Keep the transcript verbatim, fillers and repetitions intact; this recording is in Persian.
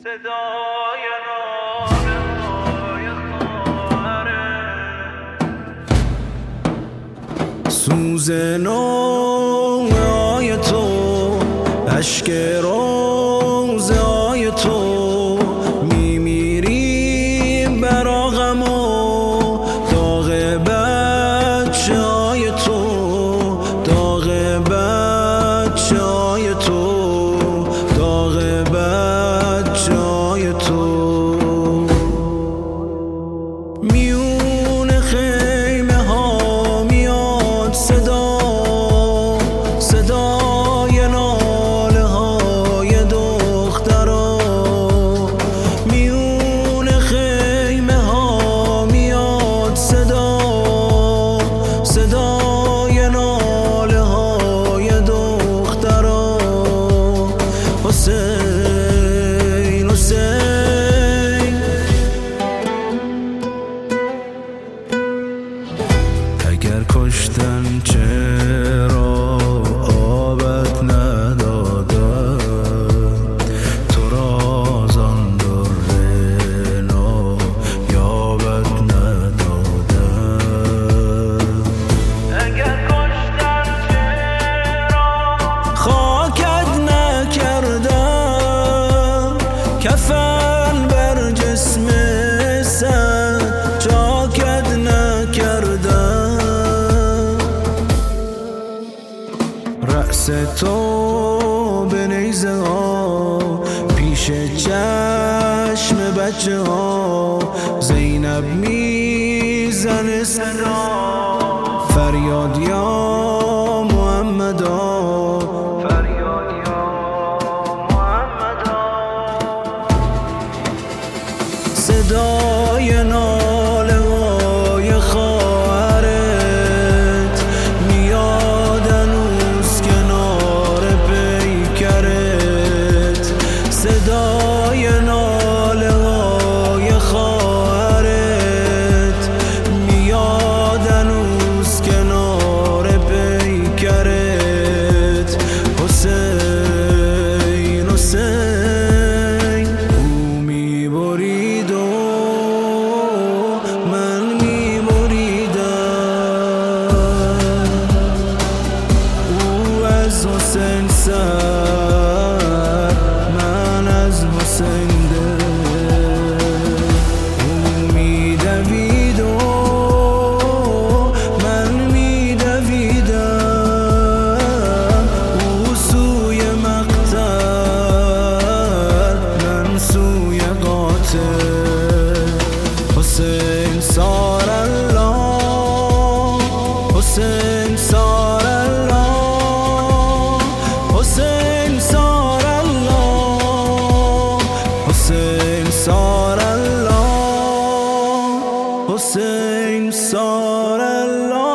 صدای ناله‌های خواهرت، سوز نوای تو، اشک روزه های تو، میمیریم برا غم و داغ بچه های تو، داغ بچه های تو، داغ بچه های تو. میون خیمه ها میاد صدا، صدای ناله های دخترا. میون خیمه ها میاد صدا، صدای ناله های دخترا. حسین حسین، اگر کشتن چرا آبت ندادن، تو را زان در نایابت ندادن. اگر کشتن چرا خاکت نکردن، کفن بر جسم سر چاکت نکردن. رأس تو به نیزه ها پیش چشم بچه ها، زینب میزنه صدا، فریاد یا محمدا، فریاد یا محمدا. صدای ناله های خواهرت میاد هنوز کنار پیکرت. صدای ناله های خواهرت میاد هنوز کنار پیکرت. حسین حسین، او میبرید و من میبریدم، او از حسین سر، من از حسین دل. او میدوید و من میدویدم، او سوی مقتل، من سوی قاتل. حسین سار الله، حسین سار الله، حسین سار الله، حسین سار الله، حسین سار الله.